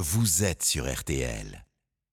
vous êtes sur RTL.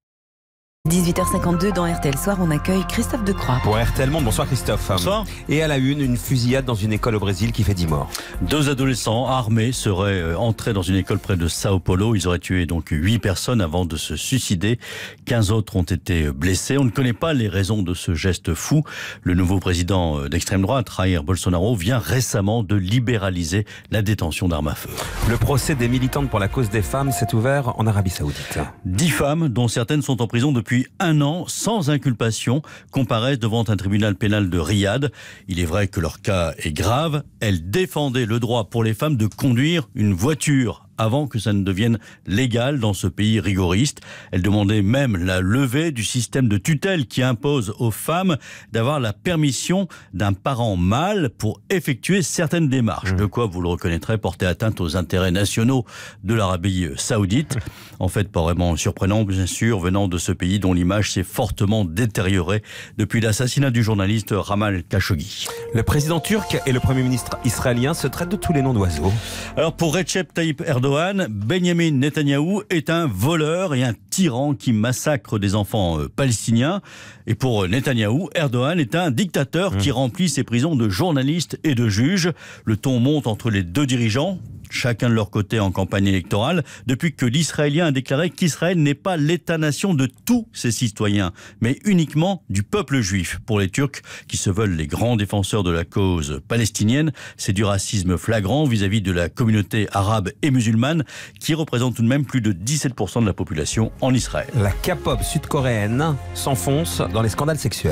18h52 dans RTL Soir, on accueille Christophe Decroix. Pour RTL Monde, bonsoir Christophe. Bonsoir. Et à la une fusillade dans une école au Brésil qui fait 10 morts. 2 adolescents armés seraient entrés dans une école près de Sao Paulo. Ils auraient tué donc 8 personnes avant de se suicider. 15 autres ont été blessés. On ne connaît pas les raisons de ce geste fou. Le nouveau président d'extrême droite, Jair Bolsonaro, vient récemment de libéraliser la détention d'armes à feu. Le procès des militantes pour la cause des femmes s'est ouvert en Arabie Saoudite. 10 femmes, dont certaines sont en prison depuis 1 an, sans inculpation, comparaissent devant un tribunal pénal de Riyad. Il est vrai que leur cas est grave. Elles défendaient le droit pour les femmes de conduire une voiture avant que ça ne devienne légal dans ce pays rigoriste. Elle demandait même la levée du système de tutelle qui impose aux femmes d'avoir la permission d'un parent mâle pour effectuer certaines démarches. De quoi, vous le reconnaîtrez, porter atteinte aux intérêts nationaux de l'Arabie Saoudite. En fait, pas vraiment surprenant, bien sûr, venant de ce pays dont l'image s'est fortement détériorée depuis l'assassinat du journaliste Jamal Khashoggi. Le président turc et le premier ministre israélien se traitent de tous les noms d'oiseaux. Alors pour Recep Tayyip Erdogan, Benjamin Netanyahou est un voleur et un tyran qui massacre des enfants palestiniens. Et pour Netanyahou, Erdogan est un dictateur qui remplit ses prisons de journalistes et de juges. Le ton monte entre les deux dirigeants, chacun de leur côté en campagne électorale, depuis que l'Israélien a déclaré qu'Israël n'est pas l'État-nation de tous ses citoyens, mais uniquement du peuple juif. Pour les Turcs, qui se veulent les grands défenseurs de la cause palestinienne, c'est du racisme flagrant vis-à-vis de la communauté arabe et musulmane, qui représente tout de même plus de 17% de la population en Israël. La K-pop sud-coréenne s'enfonce dans les scandales sexuels.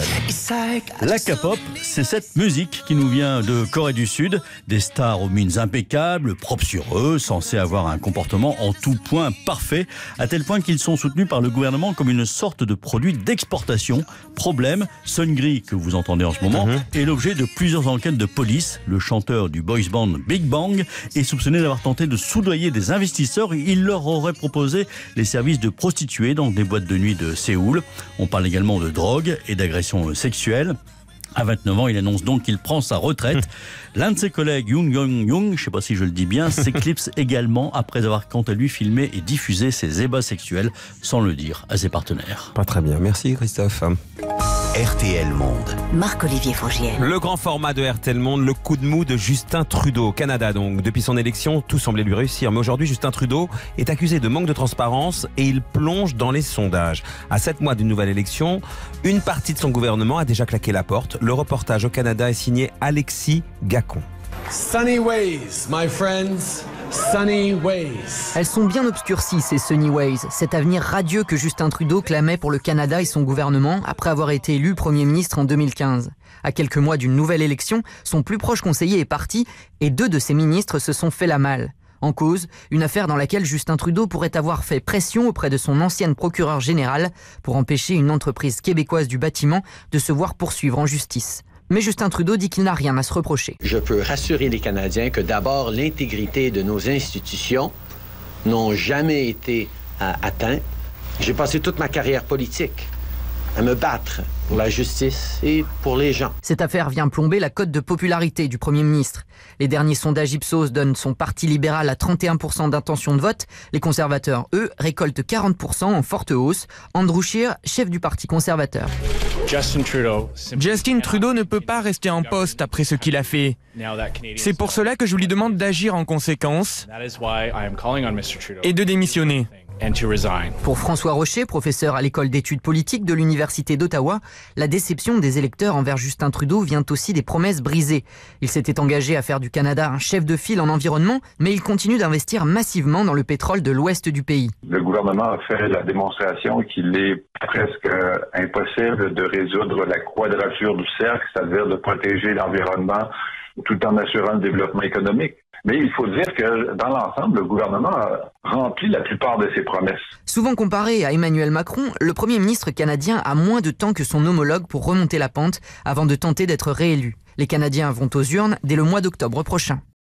La K-pop, c'est cette musique qui nous vient de Corée du Sud, des stars aux mines impeccables, propres sur eux, censés avoir un comportement en tout point parfait, à tel point qu'ils sont soutenus par le gouvernement comme une sorte de produit d'exportation. Problème, Seungri, que vous entendez en ce moment, est l'objet de plusieurs enquêtes de police. Le chanteur du boys band Big Bang est soupçonné d'avoir tenté de soudoyer des investisseurs. Il leur aurait proposé les services de prostituées dans des boîtes de nuit de Séoul. On parle également de drogue et d'agressions sexuelles. À 29 ans, il annonce donc qu'il prend sa retraite. L'un de ses collègues, Yoon Young-young, je ne sais pas si je le dis bien, s'éclipse également après avoir quant à lui filmé et diffusé ses ébats sexuels sans le dire à ses partenaires. Pas très bien, merci Christophe. RTL Monde. Marc-Olivier Fogiel. Le grand format de RTL Monde, le coup de mou de Justin Trudeau au Canada. Donc, depuis son élection, tout semblait lui réussir. Mais aujourd'hui, Justin Trudeau est accusé de manque de transparence et il plonge dans les sondages. À 7 mois d'une nouvelle élection, une partie de son gouvernement a déjà claqué la porte. Le reportage au Canada est signé Alexis Gacon. Sunny ways, my friends. Sunny ways. Elles sont bien obscurcies, ces Sunny Ways, cet avenir radieux que Justin Trudeau clamait pour le Canada et son gouvernement après avoir été élu Premier ministre en 2015. À quelques mois d'une nouvelle élection, son plus proche conseiller est parti et 2 de ses ministres se sont fait la malle. En cause, une affaire dans laquelle Justin Trudeau pourrait avoir fait pression auprès de son ancienne procureure générale pour empêcher une entreprise québécoise du bâtiment de se voir poursuivre en justice. Mais Justin Trudeau dit qu'il n'a rien à se reprocher. Je peux rassurer les Canadiens que d'abord, l'intégrité de nos institutions n'ont jamais été atteintes. J'ai passé toute ma carrière politique à me battre pour la justice et pour les gens. Cette affaire vient plomber la cote de popularité du Premier ministre. Les derniers sondages Ipsos donnent son parti libéral à 31% d'intention de vote. Les conservateurs, eux, récoltent 40% en forte hausse. Andrew Scheer, chef du parti conservateur. Justin Trudeau ne peut pas rester en poste après ce qu'il a fait. C'est pour cela que je lui demande d'agir en conséquence et de démissionner. Pour François Rocher, professeur à l'école d'études politiques de l'Université d'Ottawa, la déception des électeurs envers Justin Trudeau vient aussi des promesses brisées. Il s'était engagé à faire du Canada un chef de file en environnement, mais il continue d'investir massivement dans le pétrole de l'ouest du pays. Le gouvernement a fait la démonstration qu'il est presque impossible de résoudre la quadrature du cercle, c'est-à-dire de protéger l'environnement tout en assurant le développement économique. Mais il faut dire que dans l'ensemble, le gouvernement a rempli la plupart de ses promesses. Souvent comparé à Emmanuel Macron, le Premier ministre canadien a moins de temps que son homologue pour remonter la pente avant de tenter d'être réélu. Les Canadiens vont aux urnes dès le mois d'octobre prochain.